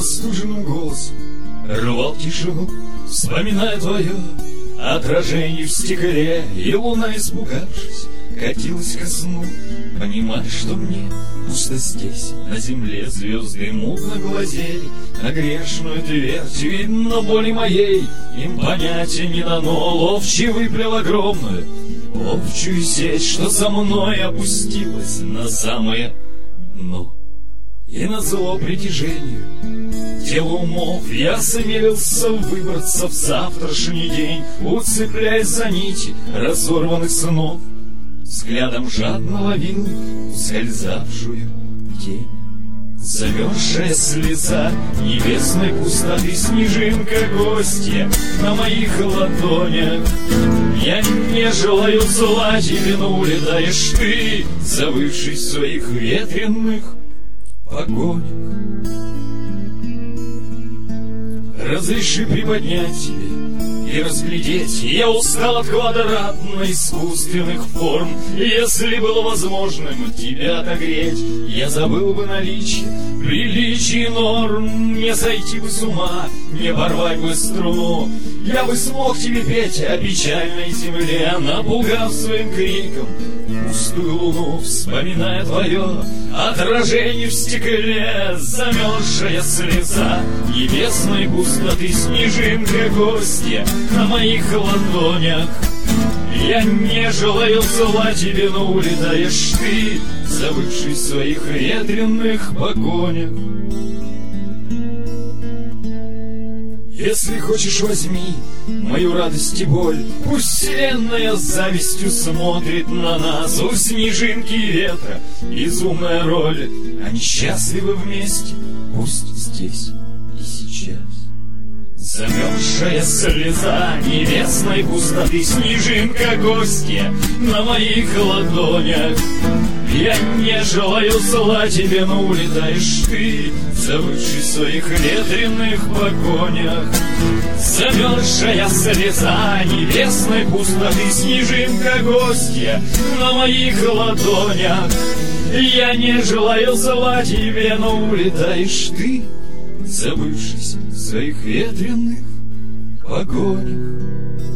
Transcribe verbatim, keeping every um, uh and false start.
простуженным голосом рвал тишину, вспоминая твое отражение в стекле. И луна, испугавшись, катилась ко сну, понимая, что мне пусто здесь, на земле. Звезды мутно глазели на грешную твердь, видно боли моей им понятия не дано. Ловчий выплел огромную ловчую сеть, что со мной опустилась на самое дно. И назло притяжению телу умов я осмелился выбраться в завтрашний день, уцепляясь за нити разорванных снов. Взглядом жадно ловил ускользавшую тень. Замерзшая слеза небесной пустоты, снежинка гостья на моих ладонях. Я не желаю зла тебе, но улетаешь ты, забывшись в своих ветреных погонях. Разреши приподнять тебе и разглядеть. Я устал от квадратно-искусственных форм. Если было возможным тебя отогреть, я забыл бы наличие приличий норм. Не сойти бы с ума, не порвать бы струну. Я бы смог тебе петь о печальной земле, напугав своим криком пустую луну, вспоминая твое отражение в стекле. Замерзшая слеза небесной пустоты, снежинка гостья на моих ладонях. Я не желаю зла тебе, но улетаешь ты, забывшись в своих ветреных погонях. Если хочешь, возьми мою радость и боль. Пусть вселенная с завистью смотрит на нас. У снежинки и ветра безумная роль. Они счастливы вместе, пусть здесь и сейчас. Замерзшая слеза небесной пустоты, снежинка гостья на моих ладонях. Я не желаю зла тебе, но улетаешь ты, забывшись в своих ветреных погонях. Замерзшая слеза небесной пустоты, снежинка гостья на моих ладонях. Я не желаю зла тебе, но улетаешь ты, забывшись в своих ветреных погонях.